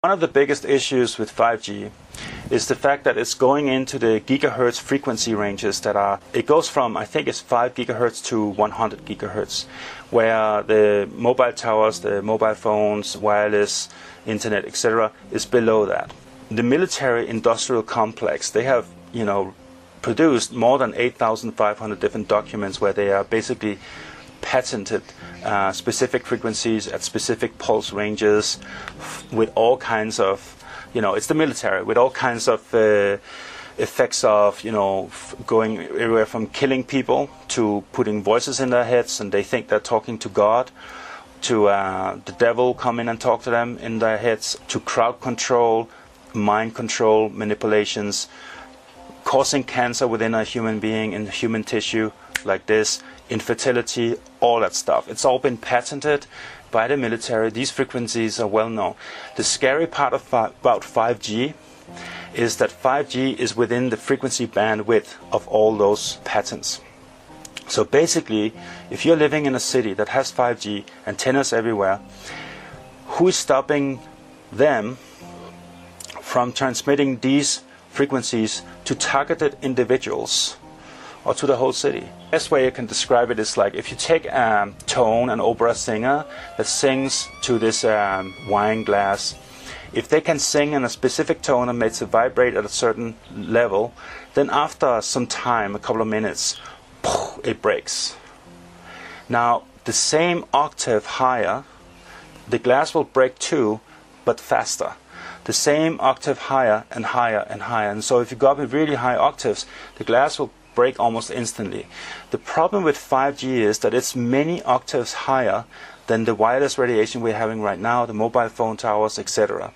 One of the biggest issues with 5G is the fact that it's going into the gigahertz frequency ranges that are, it goes from, I think it's 5 gigahertz to 100 gigahertz, where the mobile towers, the mobile phones, wireless, internet, etc. is below that. The military industrial complex, they have, produced more than 8,500 different documents where they are basically patented specific frequencies at specific pulse ranges with all kinds of, it's the military, with all kinds of effects of, going everywhere from killing people to putting voices in their heads and they think they're talking to God, to the devil come in and talk to them in their heads, to crowd control, mind control, manipulations, causing cancer within a human being in human tissue like this, infertility, all that stuff. It's all been patented by the military. These frequencies are well known. The scary part about 5G is that 5G is within the frequency bandwidth of all those patents. So basically, if you're living in a city that has 5G, antennas everywhere, who is stopping them from transmitting these frequencies to targeted individuals or to the whole city? The best way you can describe it is like if you take Tone, an opera singer that sings to this wine glass, if they can sing in a specific tone and makes it vibrate at a certain level, then after some time, a couple of minutes, it breaks. Now, the same octave higher, the glass will break too, but faster. The same octave higher and higher and higher. And so if you go up in really high octaves, the glass will break almost instantly. The problem with 5G is that it's many octaves higher than the wireless radiation we're having right now, the mobile phone towers, etc.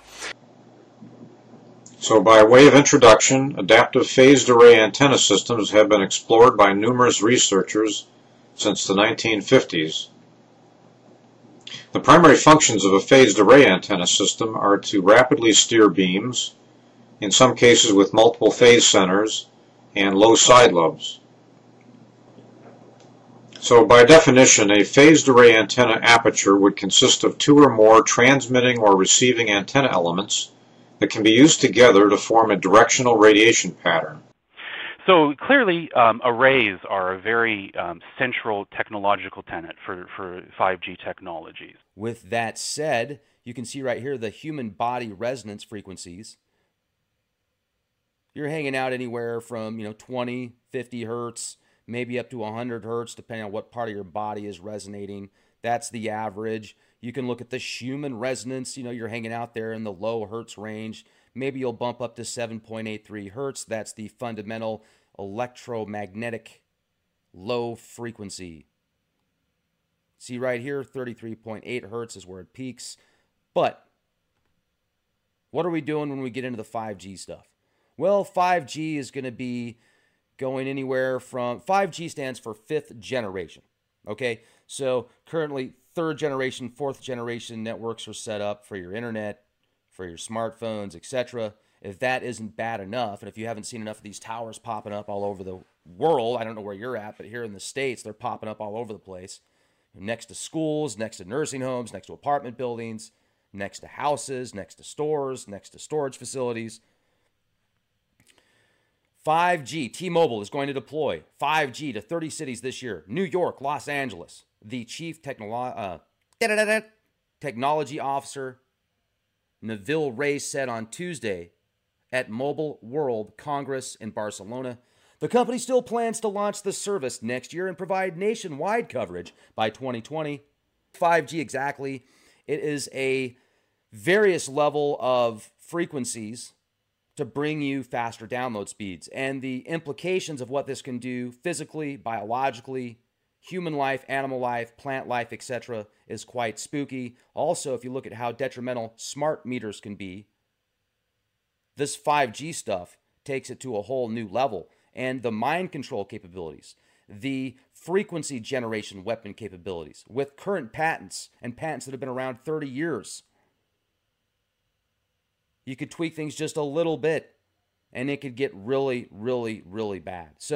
So by way of introduction, adaptive phased array antenna systems have been explored by numerous researchers since the 1950s. The primary functions of a phased array antenna system are to rapidly steer beams, in some cases with multiple phase centers and low side lobes. So by definition, a phased array antenna aperture would consist of two or more transmitting or receiving antenna elements that can be used together to form a directional radiation pattern. So clearly, arrays are a very central technological tenet for 5G technologies. With that said, you can see right here the human body resonance frequencies. You're hanging out anywhere from 20, 50 hertz, maybe up to 100 hertz, depending on what part of your body is resonating. That's the average. You can look at the Schumann resonance. You're hanging out there in the low hertz range. Maybe you'll bump up to 7.83 hertz. That's the fundamental electromagnetic low frequency. See right here, 33.8 hertz is where it peaks. But what are we doing when we get into the 5G stuff? Well, 5G is going to be going anywhere from, 5G stands for fifth generation. Okay, so currently third generation, fourth generation networks are set up for your internet, for your smartphones, etc. If that isn't bad enough, and if you haven't seen enough of these towers popping up all over the world, I don't know where you're at, but here in the States, they're popping up all over the place. Next to schools, next to nursing homes, next to apartment buildings, next to houses, next to stores, next to storage facilities. 5G, T-Mobile is going to deploy 5G to 30 cities this year. New York, Los Angeles. The chief technology officer, Neville Ray, said on Tuesday at Mobile World Congress in Barcelona, the company still plans to launch the service next year and provide nationwide coverage by 2020. 5G exactly, it is a various level of frequencies to bring you faster download speeds. And the implications of what this can do physically, biologically, human life, animal life, plant life, etc. is quite spooky. Also, if you look at how detrimental smart meters can be, this 5G stuff takes it to a whole new level. And the mind control capabilities, the frequency generation weapon capabilities with current patents and patents that have been around 30 years. You could tweak things just a little bit and it could get really, really, really bad. So